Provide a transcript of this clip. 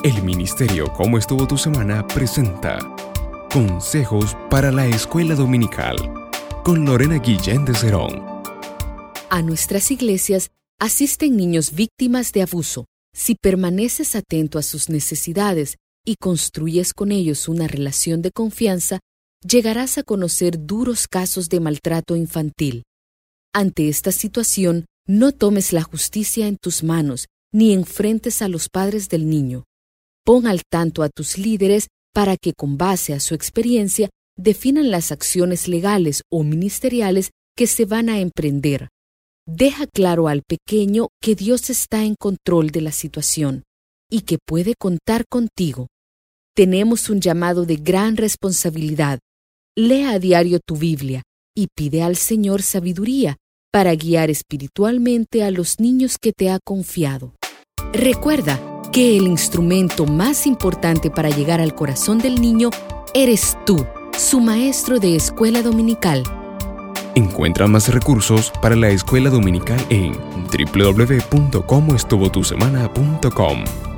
El Ministerio Cómo Estuvo Tu Semana presenta Consejos para la Escuela Dominical con Lorena Guillén de Cerón. A nuestras iglesias asisten niños víctimas de abuso. Si permaneces atento a sus necesidades y construyes con ellos una relación de confianza, llegarás a conocer duros casos de maltrato infantil. Ante esta situación, no tomes la justicia en tus manos ni enfrentes a los padres del niño. Pon al tanto a tus líderes para que, con base a su experiencia, definan las acciones legales o ministeriales que se van a emprender. Deja claro al pequeño que Dios está en control de la situación y que puede contar contigo. Tenemos un llamado de gran responsabilidad. Lee a diario tu Biblia y pide al Señor sabiduría para guiar espiritualmente a los niños que te ha confiado. Recuerda que el instrumento más importante para llegar al corazón del niño eres tú, su maestro de escuela dominical. Encuentra más recursos para la escuela dominical en www.comoestuvotusemana.com.